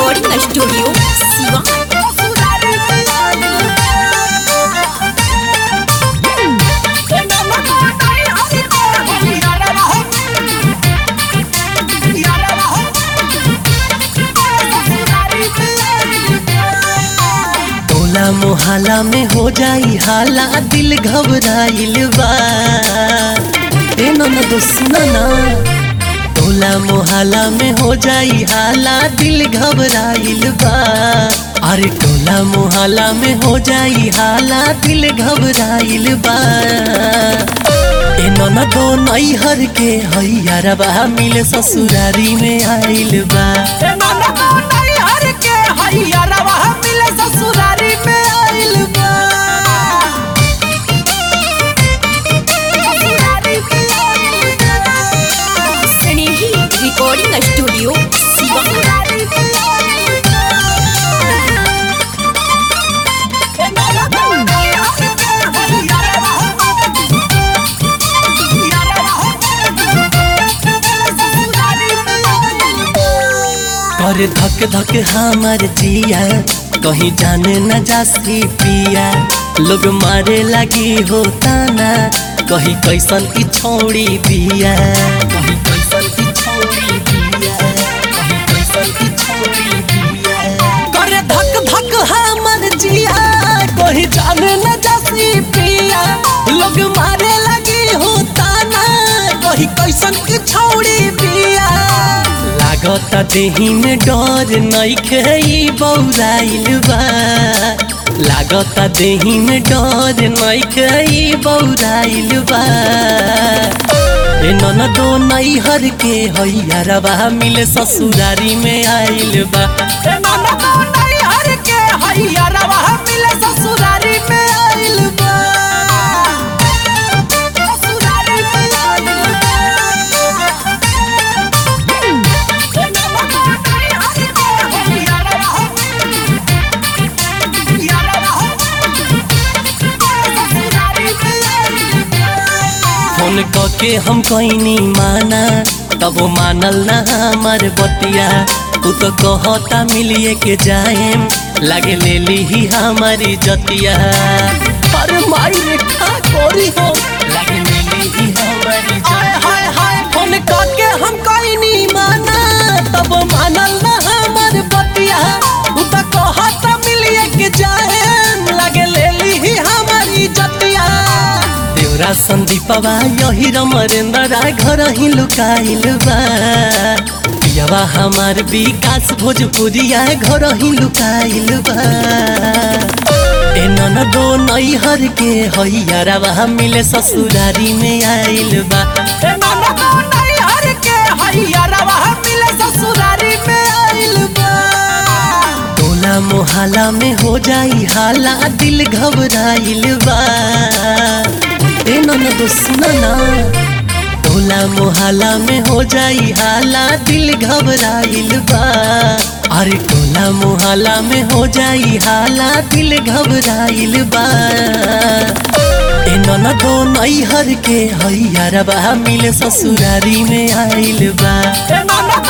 Recording studio Siwan. टोला मोहल्ला में हो जाई हाला, दिल घबराइल बा। ए ननदो सुना ना, टोला मोहल्ला में हो जाई हाला, दिल घबराइल बा। अरे टोला मोहल्ला में हो जाई हाला, दिल घबराइल बा। ए ननदो नैहर के हैयारबा मिले ससुरारी में आइल बा। ससुरारी में आइल बा। Snehi recording studio Siwan. कर धक धक हमार जिया, कहीं जाने न जासी पिया। लोग मारे लगी हो ताना, कहीं कैसन की छोड़ी दिया। कहीं कैसन की छोड़ी दिया, कहीं कैसन की छोड़ी दिया। कर धक धक हमार जिया, कहीं जाने न जासी पिया। लोग मारे लगी हो ताना, कहीं कैसन की छोड़ी दिया। लागता देही में डर नइखे ई बौराइल बा। लागता देही में डर नइखे ई बौराइल बा। ए ननदो नैहर के हैयारबा मिले ससुरारी में आइल बा। नैहर के हैयारबा मिले ससुरारी में आइल बा। फोन कके हम कईनी माना, तब वो मानल ना हमार बतिया। तू तो कहता मिलिए के जाएम, लागे ले ली ही हमारी जतिया। पर माई रेखा कोरी हो, लागे ले ली ही हमारी जतिया। फोन कके हम कईनी माना, तब वो मानल ना हमार बतिया। तू तो कहता मिलिए के जाएम, लागे ले ली ही हमारी जतिया। देवरा संदीपवा यही रमरेंद्रा घर ही लुकाइल बा। पियावा हमार विकास भोजपुरिया घर ही लुकाइल बा। ए ननदो नैहर के हैयारबा मिले ससुरारी में आइल बा। नैहर के हैयारबा मिले ससुरारी में आइल बा। टोला मोहल्ला में हो जाई हाला, दिल घबराइल बा। ए ननदो सुना ना, टोला मोहल्ला में हो जाई हाला, दिल घबराइल बा। अरे टोला मोहल्ला में हो जाई हाला, दिल घबराइल बा। ए ननदो नैहर के हैयारबा मिले ससुरारी में आइल बा।